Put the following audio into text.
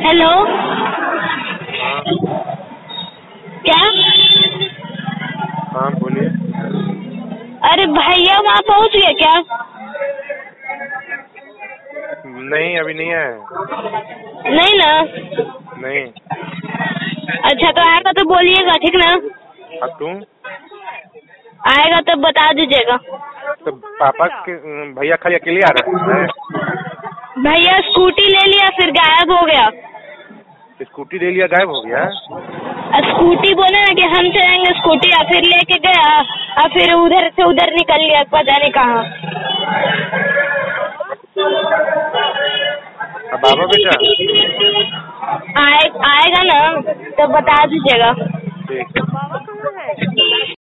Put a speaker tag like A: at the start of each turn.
A: Hello.
B: हाँ
A: क्या?
B: हाँ बोलिए।
A: अरे भैया वहाँ पहुँच गए क्या?
B: नहीं अभी नहीं आया है।
A: नहीं ना।
B: नहीं।
A: अच्छा तो आएगा तो बोलिएगा, ठीक ना?
B: अब तुम
A: आएगा तो बता दीजिएगा।
B: तो पापा के भैया खाली अकेले आ रहा है?
A: भैया स्कूटी ले लिया फिर गायब हो गया।
B: स्कूटी ले लिया गायब हो गया?
A: स्कूटी बोले ना कि हम चलाएंगे स्कूटी, या फिर लेके गया और फिर उधर से उधर निकल गया, पता नहीं कहाँ।
B: अब बाबा बेटा
A: आएगा ना तो बता दीजिएगा।
B: ठीक है।